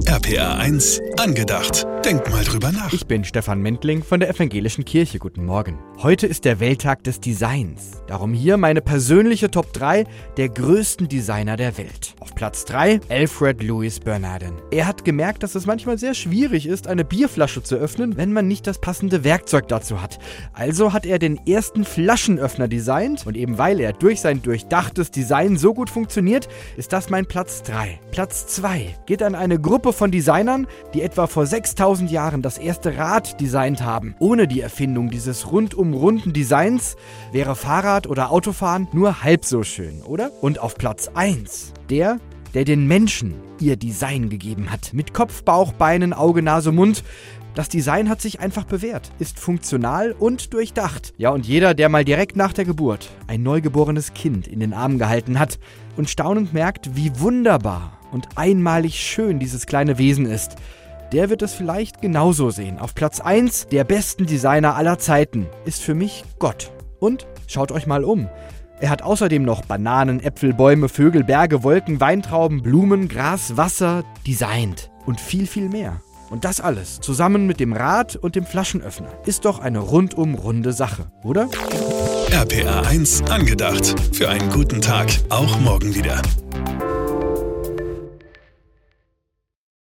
RPR 1 angedacht. Denk mal drüber nach. Ich bin Stefan Mentling von der Evangelischen Kirche. Guten Morgen. Heute ist der Welttag des Designs. Darum hier meine persönliche Top 3 der größten Designer der Welt. Auf Platz 3 Alfred Louis Bernardin. Er hat gemerkt, dass es manchmal sehr schwierig ist, eine Bierflasche zu öffnen, wenn man nicht das passende Werkzeug dazu hat. Also hat er den ersten Flaschenöffner designt und eben weil er durch sein durchdachtes Design so gut funktioniert, ist das mein Platz 3. Platz 2 geht an eine Gruppe von Designern, die etwa vor 6000 Jahren das erste Rad designt haben. Ohne die Erfindung dieses rundum runden Designs wäre Fahrrad oder Autofahren nur halb so schön, oder? Und auf Platz 1 der den Menschen ihr Design gegeben hat. Mit Kopf, Bauch, Beinen, Auge, Nase, Mund. Das Design hat sich einfach bewährt, ist funktional und durchdacht. Ja, und jeder, der mal direkt nach der Geburt ein neugeborenes Kind in den Armen gehalten hat und staunend merkt, wie wunderbar und einmalig schön dieses kleine Wesen ist, der wird es vielleicht genauso sehen. Auf Platz 1 der besten Designer aller Zeiten ist für mich Gott. Und schaut euch mal um. Er hat außerdem noch Bananen, Äpfel, Bäume, Vögel, Berge, Wolken, Weintrauben, Blumen, Gras, Wasser designt. Und viel, viel mehr. Und das alles, zusammen mit dem Rad und dem Flaschenöffner, ist doch eine rundum runde Sache, oder? RPR 1 angedacht. Für einen guten Tag, auch morgen wieder.